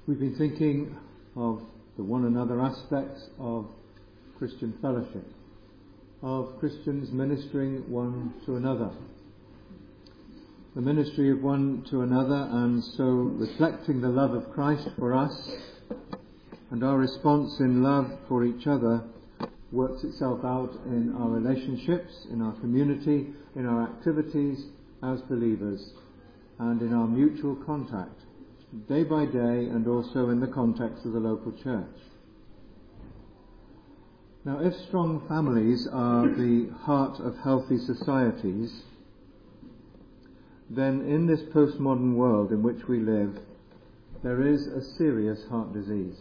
We've been thinking of the one another aspects of Christian fellowship, of Christians ministering one to another. The ministry of one to another, and so reflecting the love of Christ for us, and our response in love for each other works itself out in our relationships, in our community, in our activities as believers, and in our mutual contact, day by day, and also in the context of the local church. Now, if strong families are the heart of healthy societies, then in this postmodern world in which we live, there is a serious heart disease.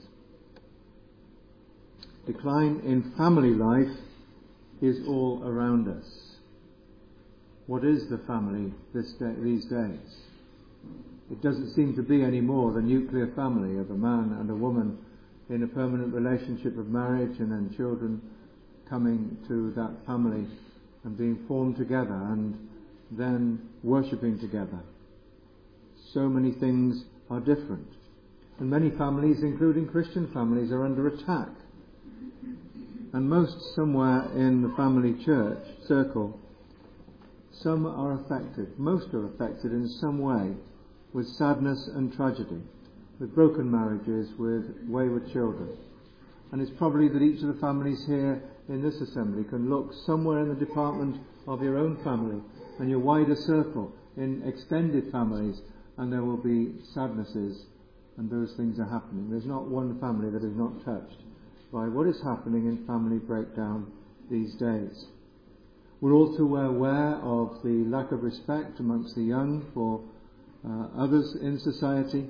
Decline in family life is all around us. What is the family these days? It doesn't seem to be any more the nuclear family of a man and a woman in a permanent relationship of marriage, and then children coming to that family and being formed together and then worshipping together. So many things are different. And many families, including Christian families, are under attack. And most somewhere in the family church circle, some are affected, most are affected in some way, with sadness and tragedy, with broken marriages, with wayward children. And it's probably that each of the families here in this assembly can look somewhere in the department of your own family and your wider circle, in extended families, and there will be sadnesses, and those things are happening. There's not one family that is not touched by what is happening in family breakdown these days. We're all too well aware of the lack of respect amongst the young for others in society.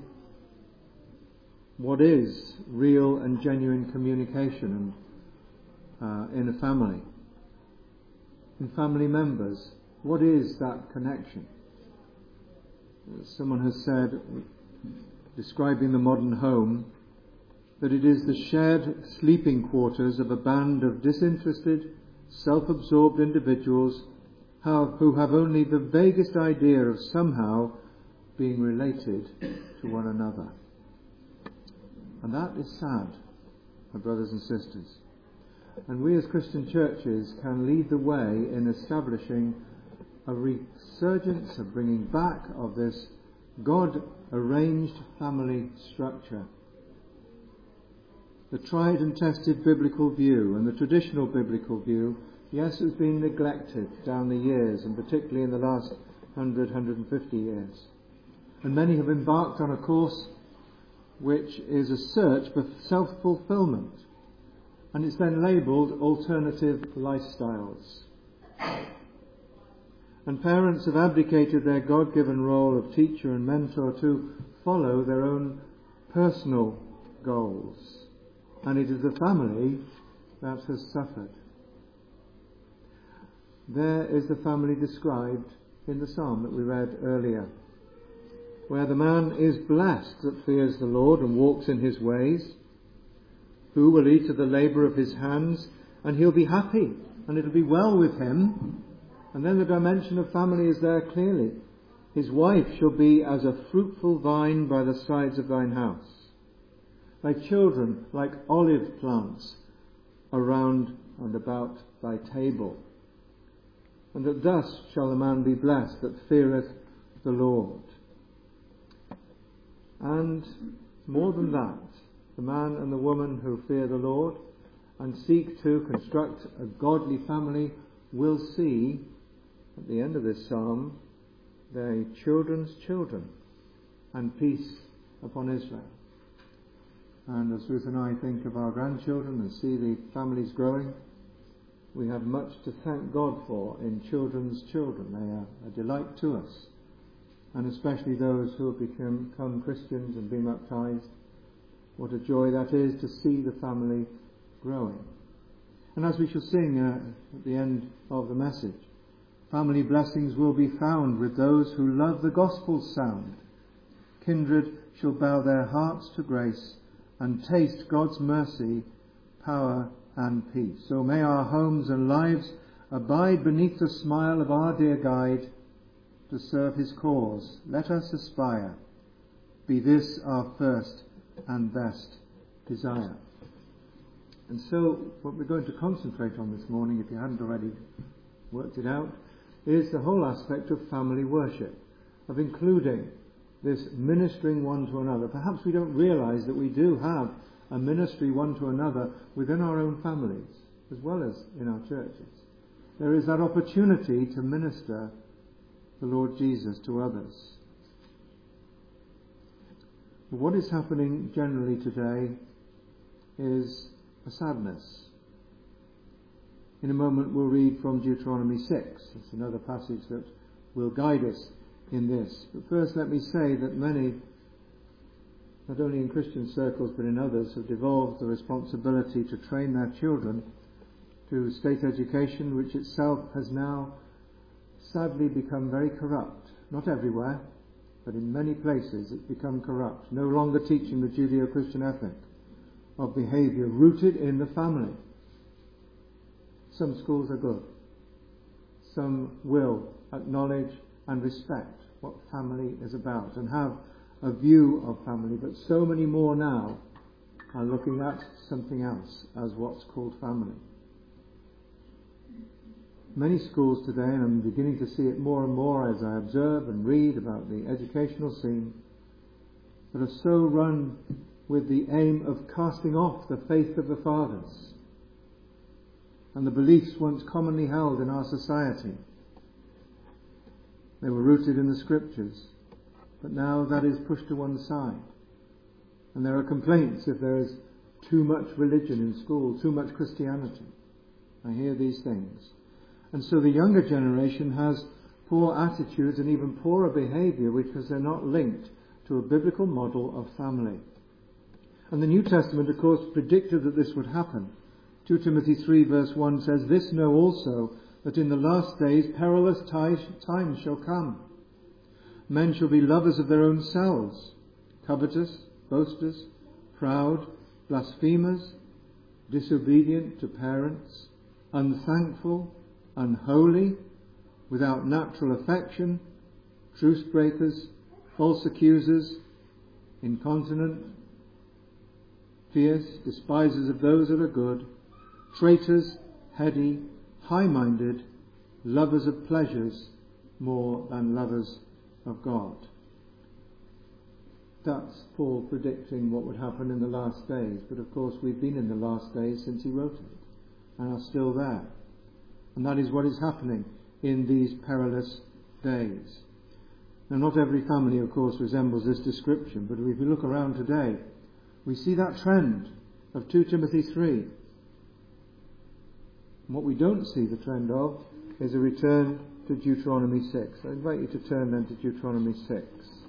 What is real and genuine communication in a family? In family members, what is that connection? Someone has said, describing the modern home, that it is the shared sleeping quarters of a band of disinterested, self-absorbed individuals who have only the vaguest idea of somehow being related to one another. And that is sad, my brothers and sisters. And we as Christian churches can lead the way in establishing a resurgence, a bringing back of this God-arranged family structure. The tried and tested biblical view and the traditional biblical view, yes, has been neglected down the years, and particularly in the last 150 years. And many have embarked on a course which is a search for self-fulfillment, and it's then labelled alternative lifestyles. And parents have abdicated their God-given role of teacher and mentor to follow their own personal goals. And it is the family that has suffered. There is the family described in the psalm that we read earlier, where the man is blessed that fears the Lord and walks in his ways, who will eat of the labour of his hands, and he'll be happy, and it'll be well with him. And then the dimension of family is there clearly. His wife shall be as a fruitful vine by the sides of thine house, thy children like olive plants around and about thy table. And that thus shall the man be blessed that feareth the Lord. And more than that, the man and the woman who fear the Lord and seek to construct a godly family will see, at the end of this psalm, their children's children, and peace upon Israel. And as Ruth and I think of our grandchildren and see the families growing, we have much to thank God for in children's children. They are a delight to us, and especially those who have become Christians and been baptized. What a joy that is to see the family growing. And as we shall sing at the end of the message, family blessings will be found with those who love the gospel's sound. Kindred shall bow their hearts to grace and taste God's mercy, power and peace. So may our homes and lives abide beneath the smile of our dear guide to serve his cause. Let us aspire. Be this our first and best desire. And so what we're going to concentrate on this morning, if you hadn't already worked it out, is the whole aspect of family worship, of including this ministering one to another. Perhaps we don't realise that we do have a ministry one to another within our own families, as well as in our churches. There is that opportunity to minister the Lord Jesus to others. But what is happening generally today is a sadness. In a moment we'll read from Deuteronomy 6. It's another passage that will guide us in this. But first let me say that many, not only in Christian circles but in others, have devolved the responsibility to train their children to state education, which itself has now sadly become very corrupt. Not everywhere, but in many places it's become corrupt, no longer teaching the Judeo-Christian ethic of behaviour rooted in the family. Some schools are good. Some will acknowledge and respect what family is about and have a view of family, but so many more now are looking at something else as what's called family. Many schools today, and I'm beginning to see it more and more as I observe and read about the educational scene, that are so run with the aim of casting off the faith of the fathers and the beliefs once commonly held in our society. They were rooted in the scriptures, but now that is pushed to one side. And there are complaints if there is too much religion in school, too much Christianity. I hear these things. And so the younger generation has poor attitudes and even poorer behaviour because they're not linked to a biblical model of family. And the New Testament, of course, predicted that this would happen. 2 Timothy 3 verse 1 says, "This know also, that in the last days perilous times shall come. Men shall be lovers of their own selves, covetous, boasters, proud, blasphemers, disobedient to parents, unthankful, unholy, without natural affection, truce breakers, false accusers, incontinent, fierce, despisers of those that are good, traitors, heady, high-minded, lovers of pleasures more than lovers of God." That's Paul predicting what would happen in the last days. But of course we've been in the last days since he wrote it and are still there. And that is what is happening in these perilous days. Now, not every family, of course, resembles this description, but if you look around today, we see that trend of 2 Timothy 3. And what we don't see the trend of is a return to Deuteronomy 6. I invite you to turn then to Deuteronomy 6.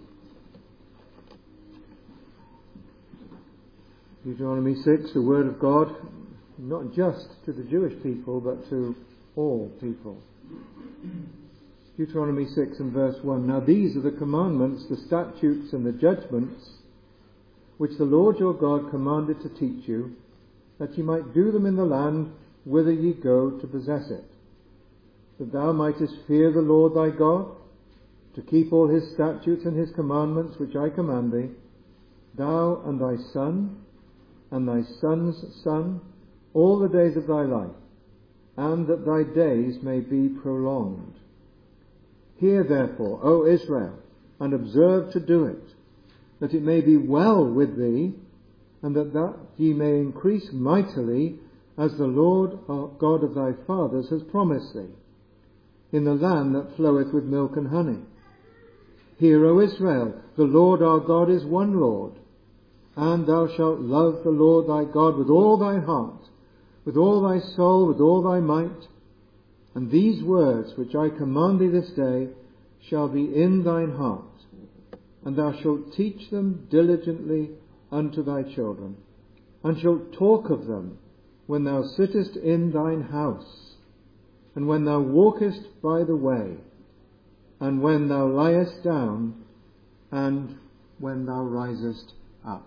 Deuteronomy 6, the Word of God, not just to the Jewish people, but to all people. Deuteronomy 6 and verse 1. "Now these are the commandments, the statutes and the judgments, which the Lord your God commanded to teach you, that ye might do them in the land whither ye go to possess it, that thou mightest fear the Lord thy God, to keep all his statutes and his commandments which I command thee, thou and thy son, and thy son's son, all the days of thy life, and that thy days may be prolonged. Hear therefore, O Israel, and observe to do it, that it may be well with thee, and that ye may increase mightily, as the Lord God of thy fathers has promised thee, in the land that floweth with milk and honey. Hear, O Israel, the Lord our God is one Lord, and thou shalt love the Lord thy God with all thy heart, with all thy soul, with all thy might. And these words which I command thee this day shall be in thine heart, and thou shalt teach them diligently unto thy children, and shalt talk of them when thou sittest in thine house, and when thou walkest by the way, and when thou liest down, and when thou risest up."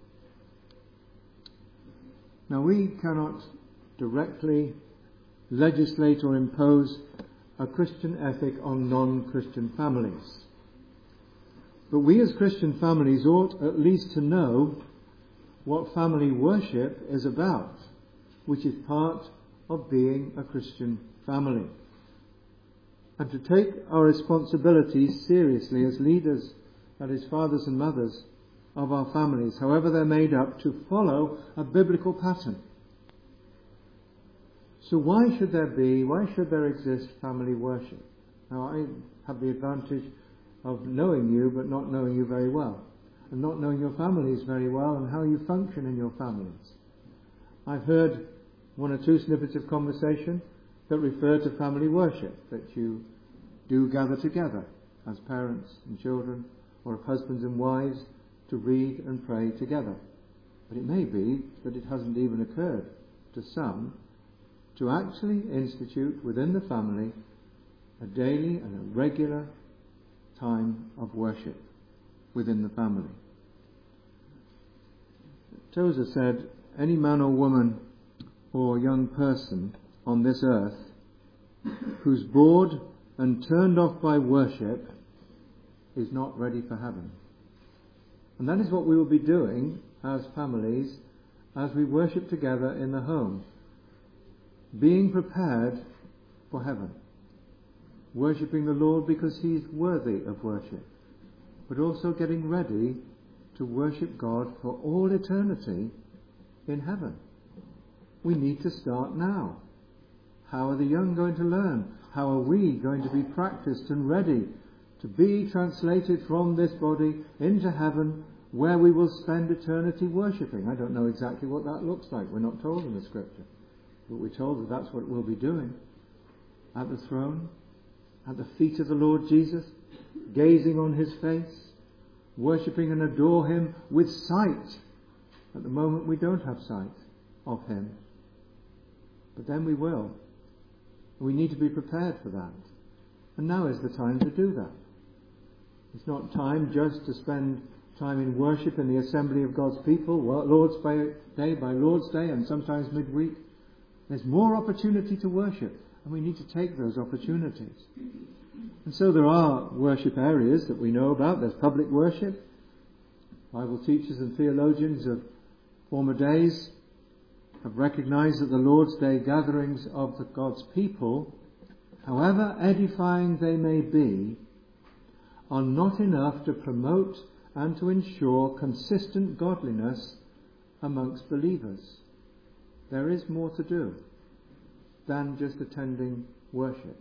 Now we cannot directly legislate or impose a Christian ethic on non-Christian families. But we as Christian families ought at least to know what family worship is about, which is part of being a Christian family. And to take our responsibilities seriously as leaders, that is, fathers and mothers of our families, however they're made up, to follow a biblical pattern. So why should there exist family worship? Now, I have the advantage of knowing you, but not knowing you very well, and not knowing your families very well and how you function in your families. I've heard one or two snippets of conversation that refer to family worship, that you do gather together as parents and children, or of husbands and wives, to read and pray together. But it may be that it hasn't even occurred to some to actually institute within the family a daily and a regular time of worship within the family. Tozer said, any man or woman or young person on this earth who's bored and turned off by worship is not ready for heaven. And that is what we will be doing as families as we worship together in the home. Being prepared for heaven. Worshipping the Lord because He's worthy of worship. But also getting ready to worship God for all eternity in heaven. We need to start now. How are the young going to learn? How are we going to be practiced and ready to be translated from this body into heaven, where we will spend eternity worshipping? I don't know exactly what that looks like. We're not told in the Scripture. But we're told that that's what we'll be doing. At the throne, at the feet of the Lord Jesus, gazing on His face, worshipping and adore Him with sight. At the moment we don't have sight of Him. But then we will. We need to be prepared for that. And now is the time to do that. It's not time just to spend time in worship in the assembly of God's people, Lord's Day by Lord's Day, and sometimes midweek. There's more opportunity to worship, and we need to take those opportunities. And so there are worship areas that we know about. There's public worship. Bible teachers and theologians of former days have recognized that the Lord's Day gatherings of God's people, however edifying they may be, are not enough to promote and to ensure consistent godliness amongst believers. There is more to do than just attending worship.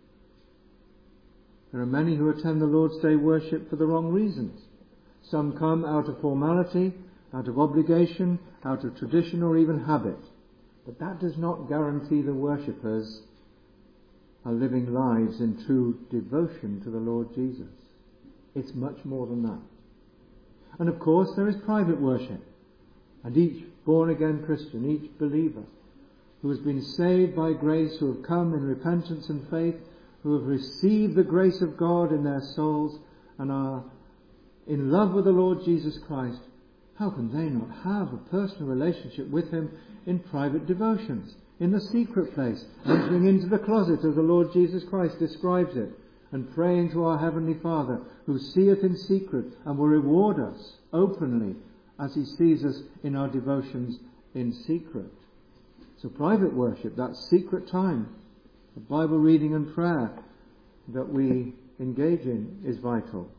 There are many who attend the Lord's Day worship for the wrong reasons. Some come out of formality, out of obligation, out of tradition or even habit. But that does not guarantee the worshippers are living lives in true devotion to the Lord Jesus. It's much more than that. And of course there is private worship. And each born-again Christian, each believer who has been saved by grace, who have come in repentance and faith, who have received the grace of God in their souls and are in love with the Lord Jesus Christ, how can they not have a personal relationship with Him in private devotions, in the secret place, entering into the closet as the Lord Jesus Christ describes it, and praying to our Heavenly Father, who seeth in secret and will reward us openly as He sees us in our devotions in secret. So private worship, that secret time of Bible reading and prayer that we engage in, is vital.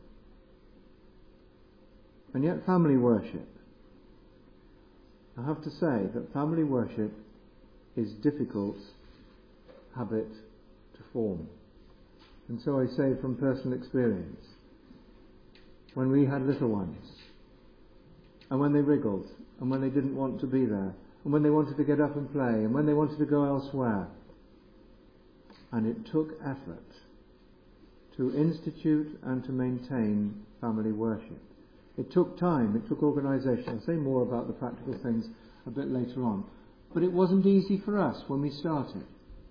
And yet family worship, I have to say that family worship is difficult habit to form. And so I say from personal experience, when we had little ones, and when they wriggled, and when they didn't want to be there, and when they wanted to get up and play, and when they wanted to go elsewhere, and it took effort to institute and to maintain family worship. It took time, it took organisation. I'll say more about the practical things a bit later on. But it wasn't easy for us when we started.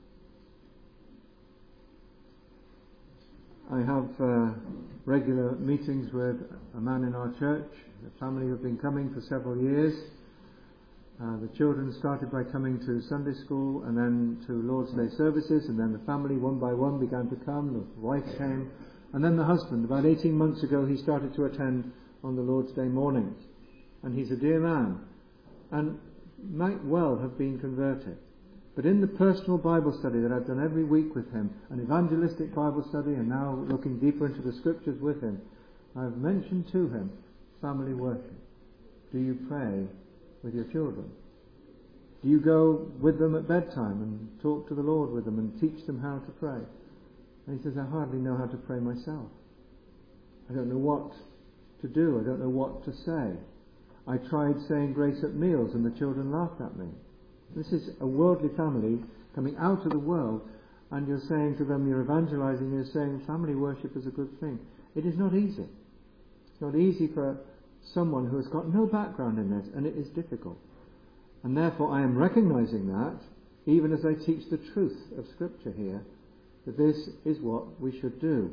I have regular meetings with a man in our church, a family who have been coming for several years. The children started by coming to Sunday school and then to Lord's Day services, and then the family one by one began to come. The wife came, and then the husband. About 18 months ago he started to attend on the Lord's Day mornings. And he's a dear man, and might well have been converted. But in the personal Bible study that I've done every week with him, an evangelistic Bible study, and now looking deeper into the scriptures with him, I've mentioned to him family worship. Do you pray with your children? Do you go with them at bedtime and talk to the Lord with them and teach them how to pray? And he says, I hardly know how to pray myself. I don't know what to do. I don't know what to say. I tried saying grace at meals and the children laughed at me. This is a worldly family coming out of the world, and you're saying to them, you're evangelizing, you're saying family worship is a good thing. It is not easy. It's not easy for someone who has got no background in this, and it is difficult. And therefore I am recognizing that, even as I teach the truth of Scripture here, that this is what we should do.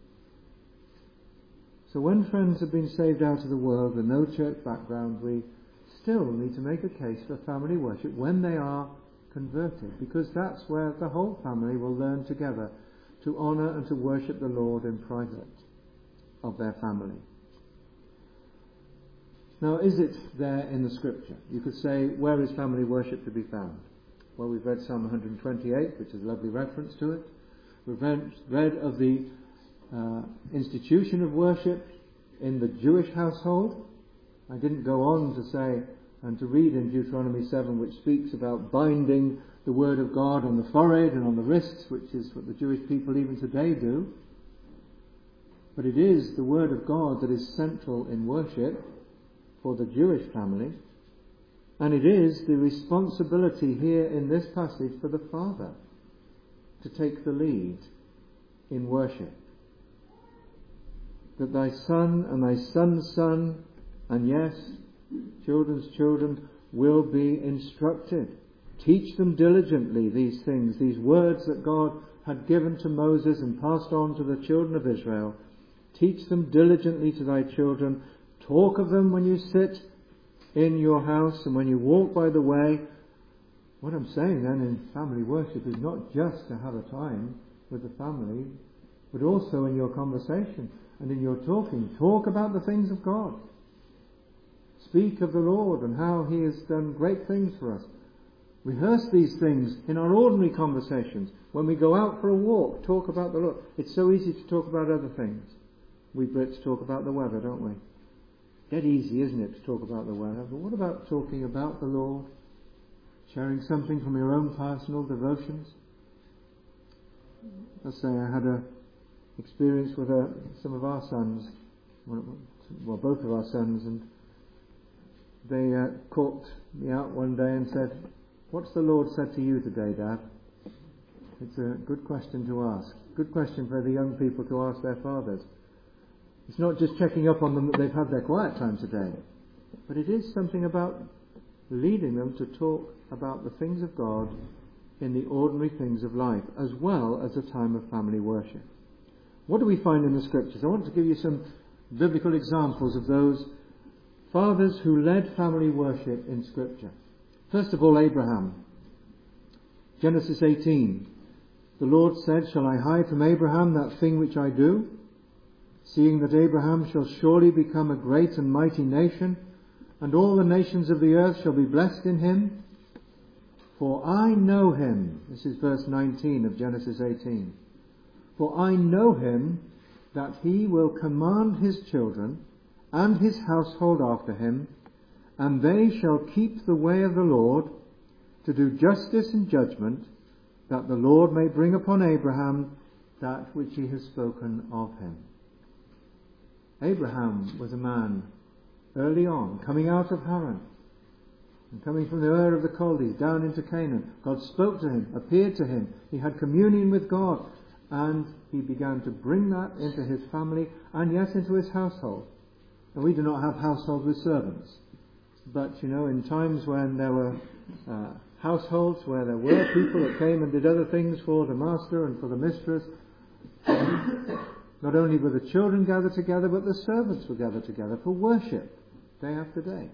So when friends have been saved out of the world with no church background, we still need to make a case for family worship when they are converted, because that's where the whole family will learn together to honour and to worship the Lord in private of their family. Now, is it there in the Scripture? You could say, where is family worship to be found? Well, we've read Psalm 128, which is a lovely reference to it. We've read of the institution of worship in the Jewish household. I didn't go on to say and to read in Deuteronomy 7, which speaks about binding the word of God on the forehead and on the wrists, which is what the Jewish people even today do. But it is the word of God that is central in worship for the Jewish family, and it is the responsibility here in this passage for the father to take the lead in worship. That thy son and thy son's son, and yes, children's children, will be instructed. Teach them diligently these things, these words that God had given to Moses and passed on to the children of Israel. Teach them diligently to thy children. Talk of them when you sit in your house and when you walk by the way. What I'm saying then in family worship is not just to have a time with the family, but also in your conversation and in your talking. Talk about the things of God. Speak of the Lord and how He has done great things for us. Rehearse these things in our ordinary conversations. When we go out for a walk, talk about the Lord. It's so easy to talk about other things. We Brits talk about the weather, don't we? Dead easy, isn't it, to talk about the weather? But what about talking about the Lord? Sharing something from your own personal devotions? Let's say I had an experience with some of our sons, well, both of our sons, and they caught me out one day and said, "What's the Lord said to you today, Dad?" It's a good question to ask. Good question for the young people to ask their fathers. It's not just checking up on them that they've had their quiet time today, but it is something about leading them to talk about the things of God in the ordinary things of life, as well as a time of family worship. What do we find in the Scriptures? I want to give you some biblical examples of those fathers who led family worship in Scripture. First of all, Abraham. Genesis 18. The Lord said, "Shall I hide from Abraham that thing which I do? Seeing that Abraham shall surely become a great and mighty nation, and all the nations of the earth shall be blessed in him. For I know him," this is verse 19 of Genesis 18, "for I know him, that he will command his children and his household after him, and they shall keep the way of the Lord, to do justice and judgment, that the Lord may bring upon Abraham that which he has spoken of him." Abraham was a man early on, coming out of Haran and coming from the Ur of the Chaldees down into Canaan. God spoke to him, appeared to him. He had communion with God, and he began to bring that into his family and yes, into his household. And we do not have households with servants. But, in times when there were households where there were people that came and did other things for the master and for the mistress, not only were the children gathered together, but the servants were gathered together for worship, day after day.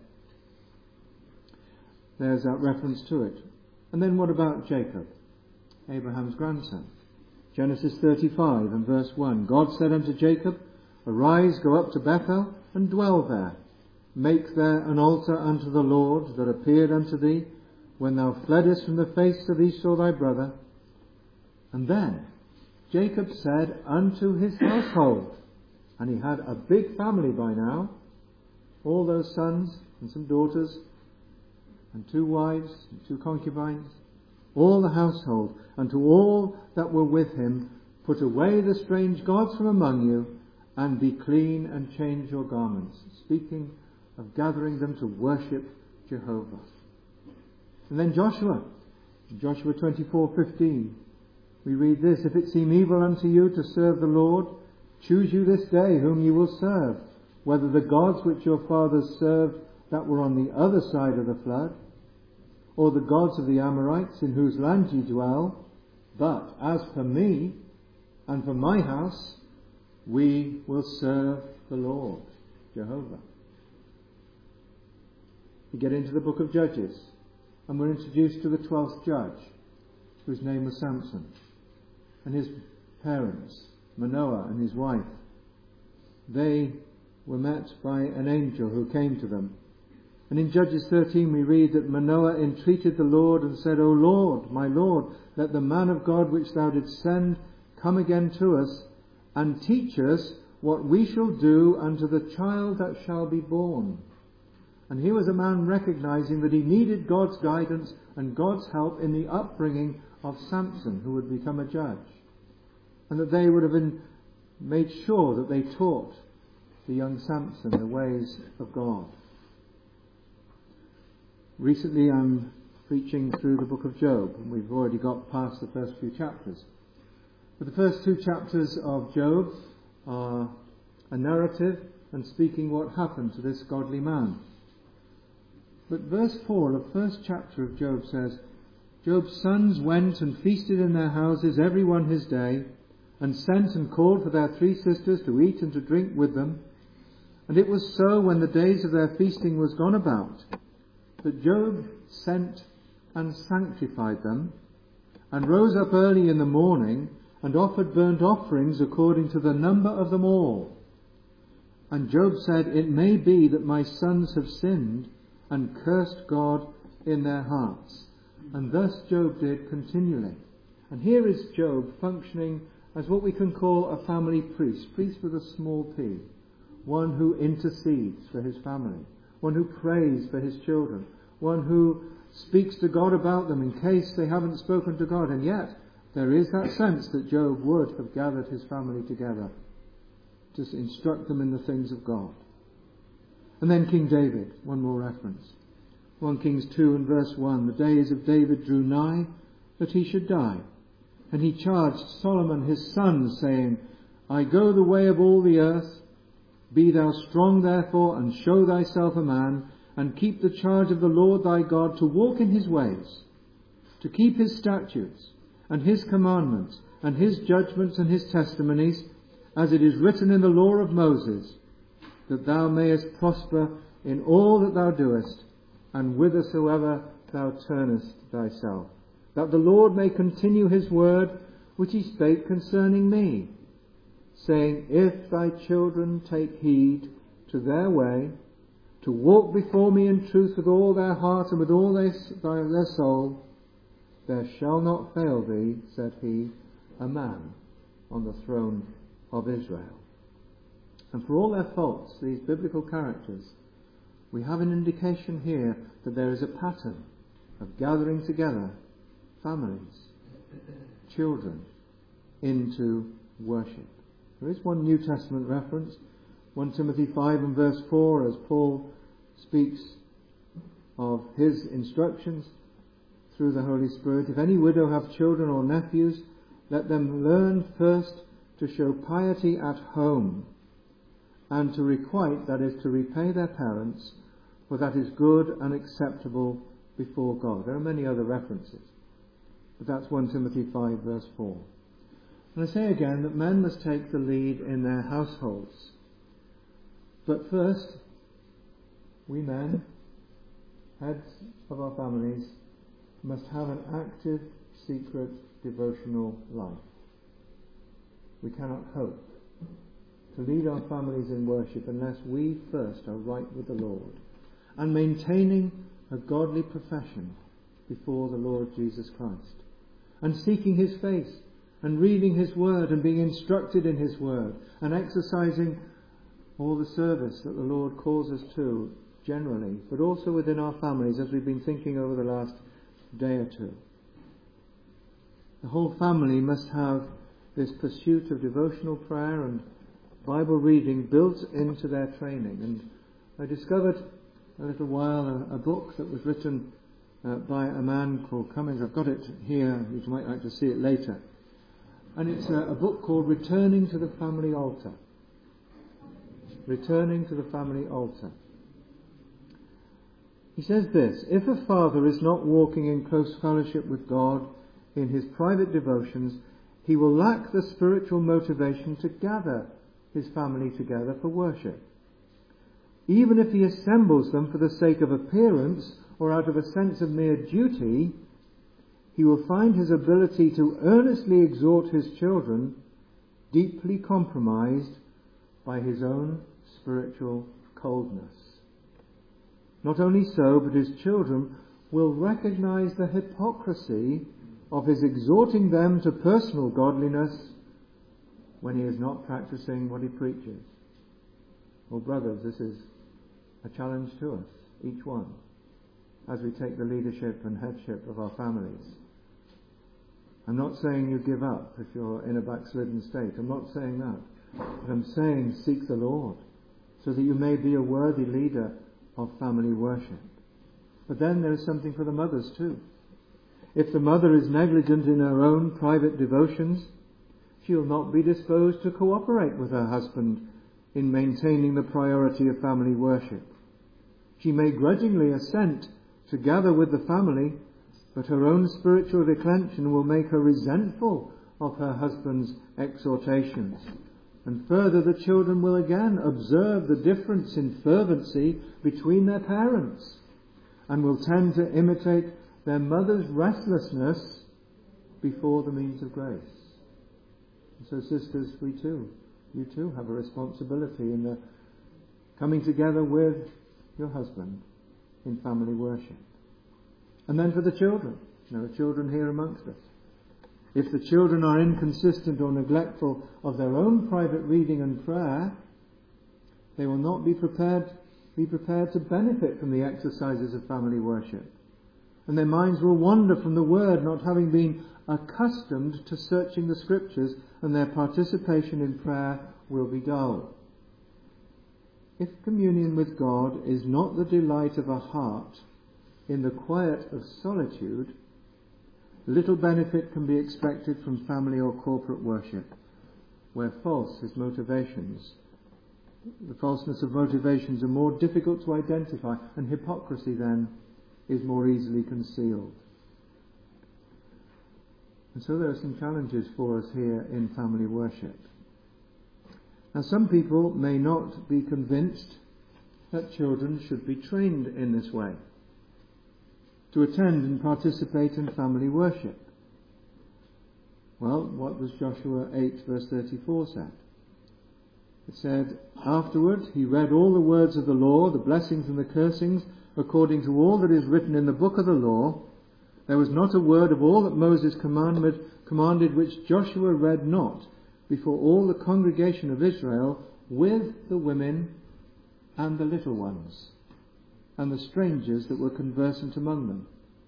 There's that reference to it. And then what about Jacob, Abraham's grandson? Genesis 35 and verse 1. God said unto Jacob, "Arise, go up to Bethel, and dwell there, make there an altar unto the Lord that appeared unto thee when thou fleddest from the face of Esau thy brother. And then Jacob said unto his household, and he had a big family by now, all those sons and some daughters, and 2 wives and 2 concubines, all the household, and to all that were with him, put away the strange gods from among you, and be clean and change your garments. Speaking of gathering them to worship Jehovah. And then Joshua 24:15, we read this: If it seem evil unto you to serve the Lord, choose you this day whom you will serve, whether the gods which your fathers served that were on the other side of the flood, or the gods of the Amorites in whose land ye dwell. But as for me and for my house, we will serve the Lord, Jehovah. We get into the book of Judges, and we're introduced to the 12th judge, whose name was Samson, and his parents, Manoah and his wife. They were met by an angel who came to them. And in Judges 13 we read that Manoah entreated the Lord and said, O Lord, my Lord, let the man of God which thou didst send come again to us, and teach us what we shall do unto the child that shall be born. And here was a man recognizing that he needed God's guidance and God's help in the upbringing of Samson, who would become a judge. And that they would have made sure that they taught the young Samson the ways of God. Recently I'm preaching through the book of Job, and we've already got past the first few chapters. But the first 2 chapters of Job are a narrative and speaking what happened to this godly man. But verse 4 of the first chapter of Job says, Job's sons went and feasted in their houses, every one his day, and sent and called for their 3 sisters to eat and to drink with them. And it was so, when the days of their feasting was gone about, that Job sent and sanctified them, and rose up early in the morning, and offered burnt offerings according to the number of them all. And Job said, It may be that my sons have sinned, and cursed God in their hearts. And thus Job did continually. And here is Job functioning as what we can call a family priest with a small p, one who intercedes for his family, one who prays for his children, one who speaks to God about them in case they haven't spoken to God. And yet there is that sense that Job would have gathered his family together to instruct them in the things of God. And then King David, one more reference. 1 Kings 2 and verse 1, the days of David drew nigh that he should die. And he charged Solomon his son, saying, I go the way of all the earth. Be thou strong therefore, and show thyself a man, and keep the charge of the Lord thy God, to walk in his ways, to keep his statutes, and his commandments, and his judgments, and his testimonies, as it is written in the law of Moses, that thou mayest prosper in all that thou doest, and whithersoever thou turnest thyself, that the Lord may continue his word which he spake concerning me, saying, If thy children take heed to their way, to walk before me in truth with all their heart and with all their soul, there shall not fail thee, said he, a man on the throne of Israel. And for all their faults, these biblical characters, we have an indication here that there is a pattern of gathering together families, children, into worship. There is one New Testament reference, 1 Timothy 5 and verse 4, as Paul speaks of his instructions through the Holy Spirit. If any widow have children or nephews, let them learn first to show piety at home, and to requite, that is, to repay their parents, for that is good and acceptable before God. There are many other references, but that's 1 Timothy 5 verse 4. And I say again that men must take the lead in their households. But first, we men, heads of our families, must have an active, secret, devotional life. We cannot hope to lead our families in worship unless we first are right with the Lord and maintaining a godly profession before the Lord Jesus Christ, and seeking his face and reading his word and being instructed in his word and exercising all the service that the Lord calls us to generally, but also within our families, as we've been thinking over the last day or two. The whole family must have this pursuit of devotional prayer and Bible reading built into their training. And I discovered a little while a book that was written by a man called Cummins. I've got it here, you might like to see it later. And it's a book called Returning to the Family Altar. Returning to the Family Altar. He says this: if a father is not walking in close fellowship with God in his private devotions, he will lack the spiritual motivation to gather his family together for worship. Even if he assembles them for the sake of appearance or out of a sense of mere duty, he will find his ability to earnestly exhort his children deeply compromised by his own spiritual coldness. Not only so, but his children will recognize the hypocrisy of his exhorting them to personal godliness when he is not practicing what he preaches. Well, brothers, this is a challenge to us, each one, as we take the leadership and headship of our families. I'm not saying you give up if you're in a backslidden state. I'm not saying that. But I'm saying seek the Lord so that you may be a worthy leader of family worship. But then there is something for the mothers too. If the mother is negligent in her own private devotions, she will not be disposed to cooperate with her husband in maintaining the priority of family worship. She may grudgingly assent to gather with the family, but her own spiritual declension will make her resentful of her husband's exhortations. And further, the children will again observe the difference in fervency between their parents and will tend to imitate their mother's restlessness before the means of grace. And so, sisters, you too have a responsibility in the coming together with your husband in family worship. And then for the children. There are children here amongst us. If the children are inconsistent or neglectful of their own private reading and prayer, they will not be prepared to benefit from the exercises of family worship. And their minds will wander from the Word, not having been accustomed to searching the Scriptures, and their participation in prayer will be dull. If communion with God is not the delight of a heart in the quiet of solitude, little benefit can be expected from family or corporate worship, where false is motivations. The falseness of motivations are more difficult to identify, and hypocrisy then is more easily concealed. And so there are some challenges for us here in family worship. Now, some people may not be convinced that children should be trained in this way, to attend and participate in family worship. Well, what does Joshua 8 verse 34 say? It said, afterward he read all the words of the law, the blessings and the cursings, according to all that is written in the book of the law. There was not a word of all that Moses commanded which Joshua read not before all the congregation of Israel, with the women and the little ones, and the strangers that were conversant among them.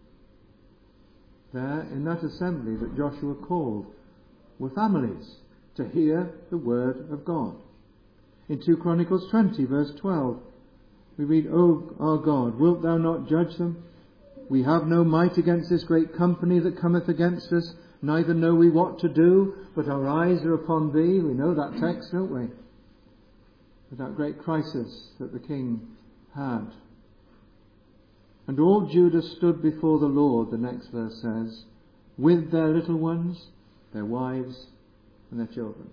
There, in that assembly that Joshua called, were families to hear the word of God. In 2 Chronicles 20, verse 12, we read, O our God, wilt thou not judge them? We have no might against this great company that cometh against us, neither know we what to do, but our eyes are upon thee. We know that text, don't we? With that great crisis that the king had. And all Judah stood before the Lord, the next verse says, with their little ones, their wives, and their children.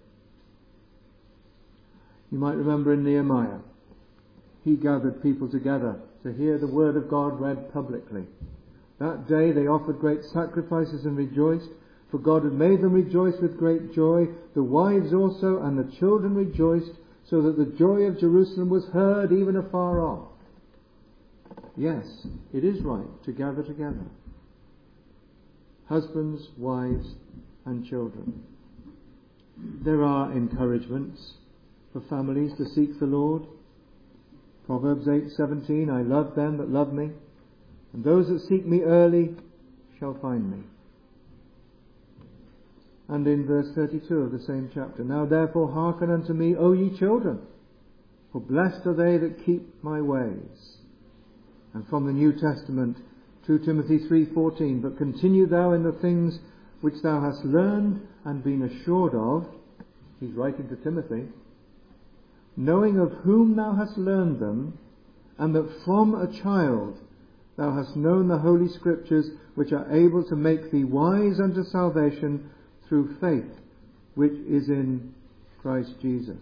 You might remember in Nehemiah, he gathered people together to hear the word of God read publicly. That day they offered great sacrifices and rejoiced. For God had made them rejoice with great joy. The wives also and the children rejoiced, so that the joy of Jerusalem was heard even afar off. Yes, it is right to gather together. Husbands, wives, and children. There are encouragements for families to seek the Lord. Proverbs 8:17, I love them that love me, and those that seek me early shall find me. And in verse 32 of the same chapter, now therefore hearken unto me, O ye children, for blessed are they that keep my ways. And from the New Testament, 2 Timothy 3:14, but continue thou in the things which thou hast learned and been assured of, he's writing to Timothy, knowing of whom thou hast learned them, and that from a child thou hast known the Holy Scriptures, which are able to make thee wise unto salvation through faith, which is in Christ Jesus.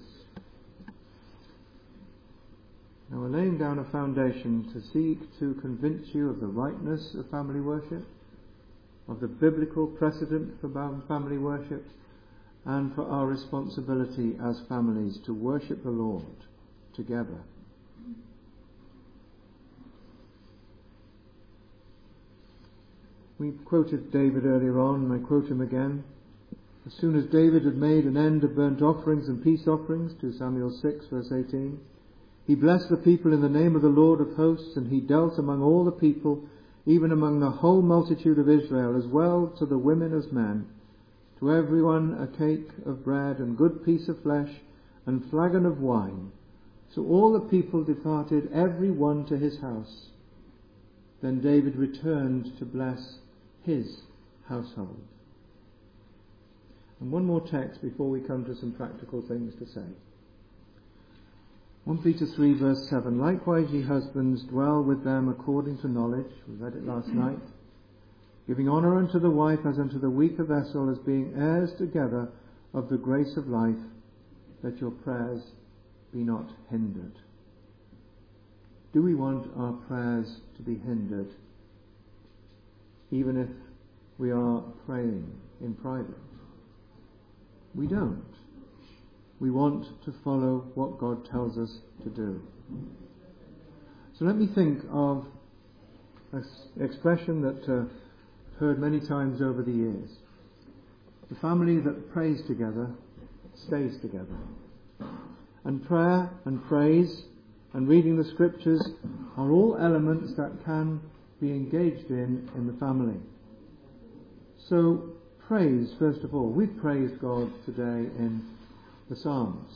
Now we're laying down a foundation to seek to convince you of the rightness of family worship, of the biblical precedent for family worship, and for our responsibility as families to worship the Lord together. We quoted David earlier on, and I quote him again. As soon as David had made an end of burnt offerings and peace offerings, 2 Samuel 6 verse 18, he blessed the people in the name of the Lord of hosts, and he dealt among all the people, even among the whole multitude of Israel, as well to the women as men, to every one a cake of bread and good piece of flesh and flagon of wine. So all the people departed, every one to his house. Then David returned to bless his household. And one more text before we come to some practical things to say. 1 Peter 3 verse 7, likewise ye husbands dwell with them according to knowledge, we read it last night, giving honour unto the wife as unto the weaker vessel, as being heirs together of the grace of life, that your prayers be not hindered. Do we want our prayers to be hindered, even if we are praying in private? We don't. We want to follow what God tells us to do. So let me think of an expression that I've heard many times over the years. The family that prays together stays together. And prayer and praise and reading the Scriptures are all elements that can be engaged in the family. So praise, first of all. We've praised God today in the Psalms.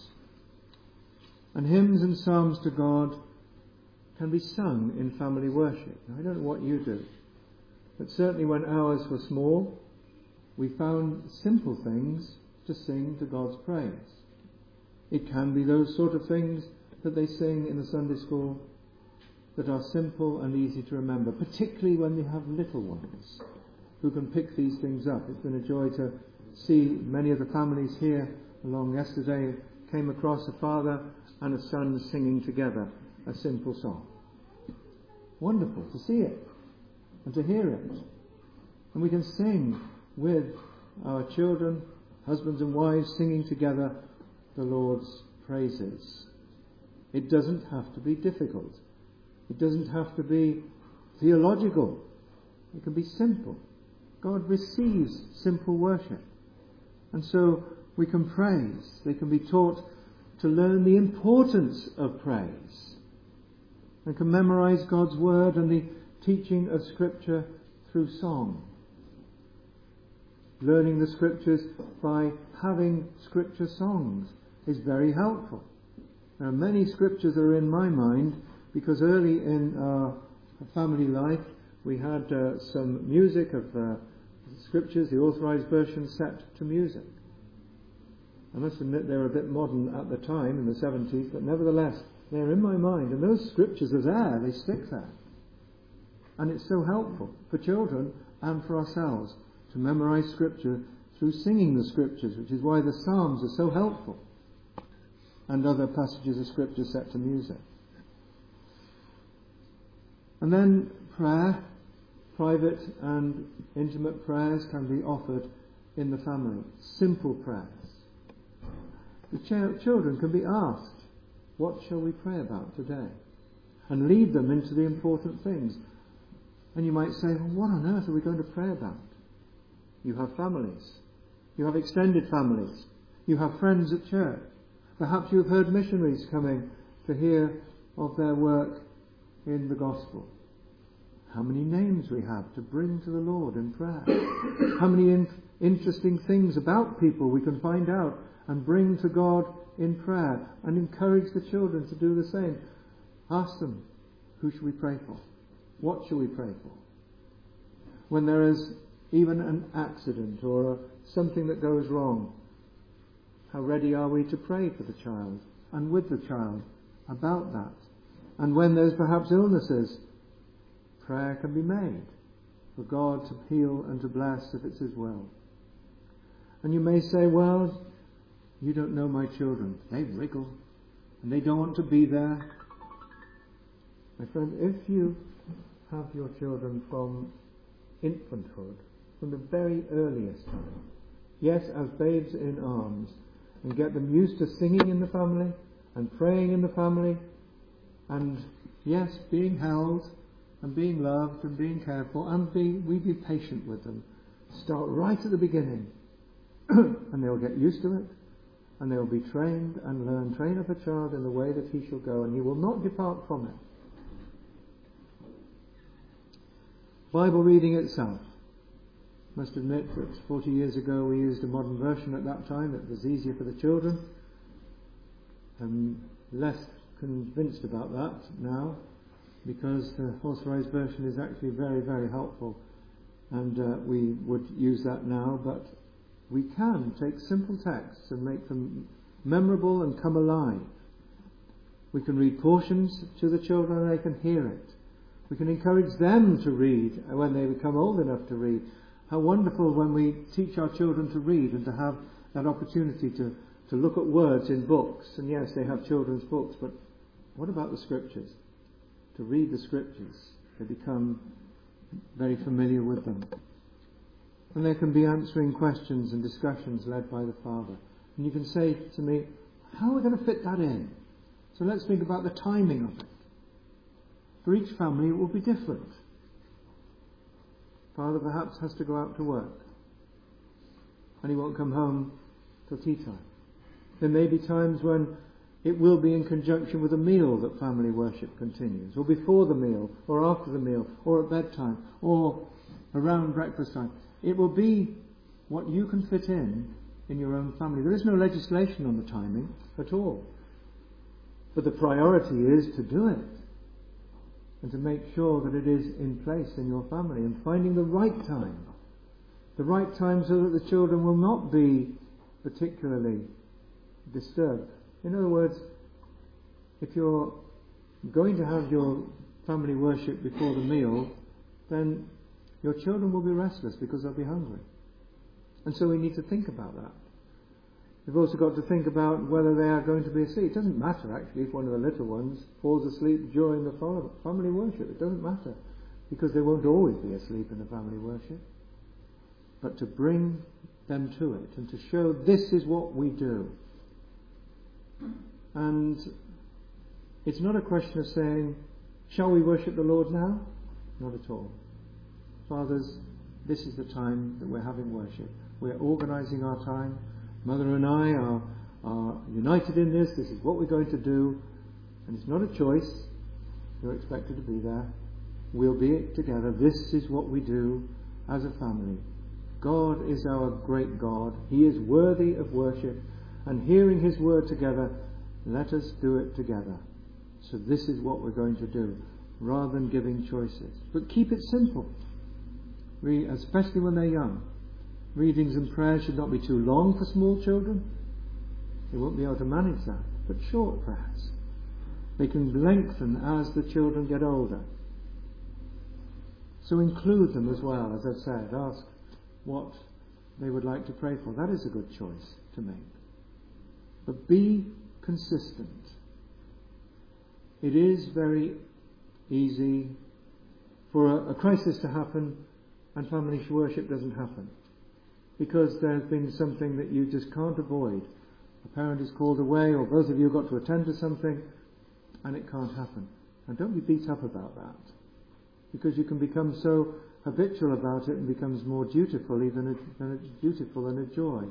And hymns and psalms to God can be sung in family worship. Now, I don't know what you do, but certainly when ours were small, we found simple things to sing to God's praise. It can be those sort of things that they sing in the Sunday school that are simple and easy to remember, particularly when they have little ones who can pick these things up. It's been a joy to see many of the families here along yesterday came across a father and a son singing together a simple song. Wonderful to see it and to hear it. And we can sing with our children, husbands and wives, singing together the Lord's praises. It doesn't have to be difficult. It doesn't have to be theological. It can be simple. God receives simple worship. And so we can praise. They can be taught to learn the importance of praise. And can memorize God's word and the teaching of Scripture through song. Learning the Scriptures by having Scripture songs is very helpful. There are many Scriptures that are in my mind because early in our family life we had some music of Scriptures, the authorized version, set to music. I must admit they were a bit modern at the time, in the 70s, but nevertheless, they're in my mind. And those Scriptures are there, they stick there. And it's so helpful for children and for ourselves to memorize Scripture through singing the Scriptures, which is why the Psalms are so helpful. And other passages of Scripture set to music. And then prayer, private and intimate prayers can be offered in the family. Simple prayers. The children can be asked, what shall we pray about today? And lead them into the important things. And you might say, well, what on earth are we going to pray about? You have families. You have extended families. You have friends at church. Perhaps you've heard missionaries coming to hear of their work in the gospel. How many names we have to bring to the Lord in prayer. How many interesting things about people we can find out and bring to God in prayer, and encourage the children to do the same. Ask them, who should we pray for? What shall we pray for? When there is even an accident or something that goes wrong, how ready are we to pray for the child and with the child about that? And when there's perhaps illnesses, prayer can be made for God to heal and to bless if it's His will. And you may say, well, you don't know my children. They wriggle and they don't want to be there. My friend, if you have your children from infanthood, from the very earliest time, yes, as babes in arms, and get them used to singing in the family and praying in the family, and yes, being held and being loved and being cared for, and we be patient with them. Start right at the beginning and they'll get used to it, and they'll be trained and learn. Train up a child in the way that he shall go, and he will not depart from it. Bible reading itself. Must admit that 40 years ago we used a modern version at that time. It was easier for the children. I'm less convinced about that now, because the Authorized Version is actually very, very helpful, and we would use that now. But we can take simple texts and make them memorable and come alive. We can read portions to the children and they can hear it. We can encourage them to read when they become old enough to read. How wonderful when we teach our children to read and to have that opportunity to look at words in books. And yes, they have children's books, but what about the Scriptures? To read the Scriptures. They become very familiar with them. And there can be answering questions and discussions led by the father. And you can say to me, how are we going to fit that in? So let's think about the timing of it. For each family it will be different. Father perhaps has to go out to work, and he won't come home till tea time. There may be times when it will be in conjunction with a meal that family worship continues, or before the meal, or after the meal, or at bedtime, or around breakfast time. It will be what you can fit in your own family. There is no legislation on the timing at all. But the priority is to do it, and to make sure that it is in place in your family, and finding the right time. The right time so that the children will not be particularly disturbed. In other words, if you're going to have your family worship before the meal, then your children will be restless because they'll be hungry. And so we need to think about that. We've also got to think about whether they are going to be asleep. It doesn't matter actually if one of the little ones falls asleep during the family worship. It doesn't matter, because they won't always be asleep in the family worship. But to bring them to it and to show this is what we do. And it's not a question of saying, shall we worship the Lord now? Not at all. Fathers, this is the time that we're having worship. We're organising our time. Mother and I are united in this. This is what we're going to do. And it's not a choice. You're expected to be there. We'll be together. This is what we do as a family. God is our great God. He is worthy of worship. And hearing His word together, let us do it together. So this is what we're going to do, rather than giving choices. But keep it simple, especially when they're young. Readings and prayers should not be too long for small children. They won't be able to manage that. But short prayers. They can lengthen as the children get older. So include them as well, as I've said. Ask what they would like to pray for. That is a good choice to make. But be consistent. It is very easy for a crisis to happen and family worship doesn't happen. because there's been something that you just can't avoid. A parent is called away, or both of you got to attend to something, and it can't happen. And don't be beat up about that, because you can become so habitual about it and becomes more dutiful even than a joy.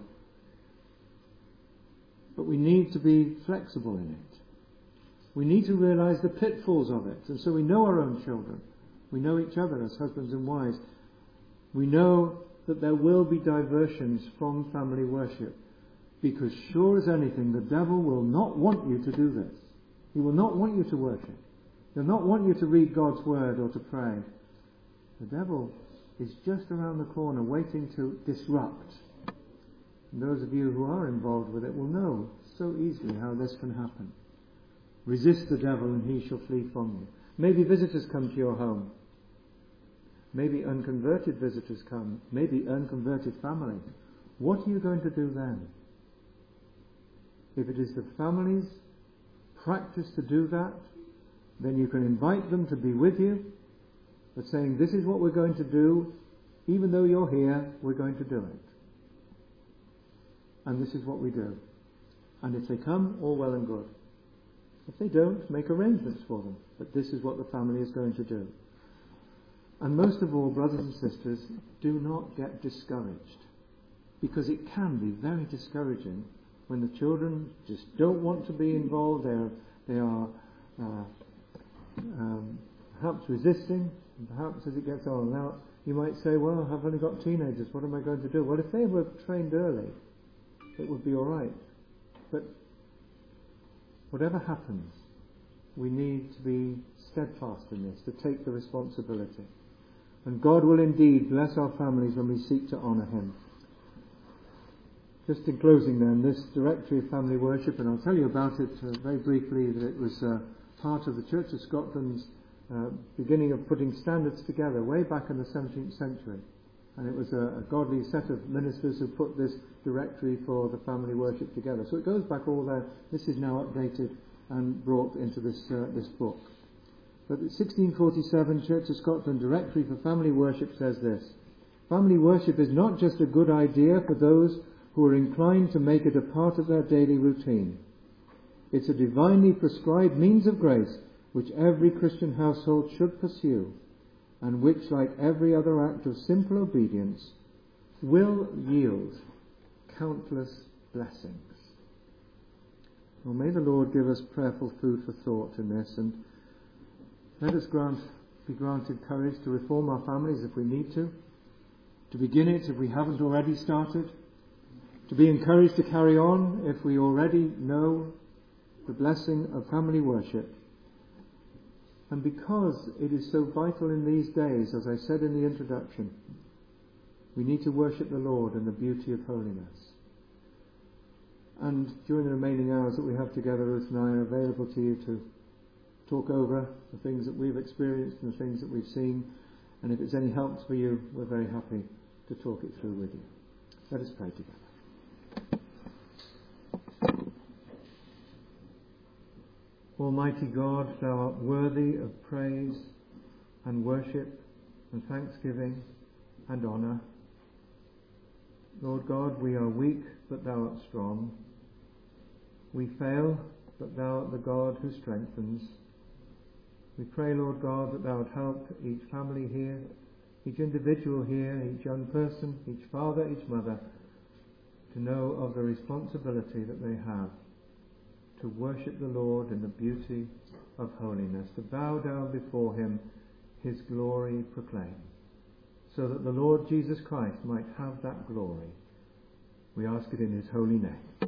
But we need to be flexible in it. We need to realize the pitfalls of it. And so we know our own children. We know each other as husbands and wives. We know that there will be diversions from family worship. Because sure as anything, the devil will not want you to do this. He will not want you to worship. He'll not want you to read God's word or to pray. The devil is just around the corner waiting to disrupt. And those of you who are involved with it will know so easily how this can happen. Resist the devil and he shall flee from you. Maybe visitors come to your home. Maybe unconverted visitors come. Maybe unconverted family. What are you going to do then? If it is the family's practice to do that, then you can invite them to be with you, but saying, this is what we're going to do, even though you're here, we're going to do it. And this is what we do. And if they come, all well and good. If they don't, make arrangements for them. But this is what the family is going to do. And most of all, brothers and sisters, do not get discouraged. Because it can be very discouraging when the children just don't want to be involved. They are perhaps resisting, and perhaps as it gets on. Now, you might say, well, I've only got teenagers, what am I going to do? Well, if they were trained early, it would be all right. But whatever happens, we need to be steadfast in this, to take the responsibility. And God will indeed bless our families when we seek to honour Him. Just in closing then, this directory of family worship, and I'll tell you about it very briefly, that it was part of the Church of Scotland's beginning of putting standards together way back in the 17th century. And it was a godly set of ministers who put this directory for the family worship together. So it goes back all there. This is now updated and brought into this book. But the 1647 Church of Scotland Directory for Family Worship says this: family worship is not just a good idea for those who are inclined to make it a part of their daily routine. It's a divinely prescribed means of grace which every Christian household should pursue, and which, like every other act of simple obedience, will yield countless blessings. Well, may the Lord give us prayerful food for thought in this, and let us be granted courage to reform our families if we need to begin it if we haven't already started, to be encouraged to carry on if we already know the blessing of family worship. And because it is so vital in these days, as I said in the introduction, we need to worship the Lord in the beauty of holiness. And during the remaining hours that we have together, Ruth and I are available to you to talk over the things that we've experienced and the things that we've seen. And if it's any help for you, we're very happy to talk it through with you. Let us pray together. Almighty God, Thou art worthy of praise and worship and thanksgiving and honour. Lord God, we are weak, but Thou art strong. We fail, but Thou art the God who strengthens. We pray, Lord God, that Thou would help each family here, each individual here, each young person, each father, each mother, to know of the responsibility that they have to worship the Lord in the beauty of holiness, to bow down before Him, His glory proclaim, so that the Lord Jesus Christ might have that glory. We ask it in His holy name.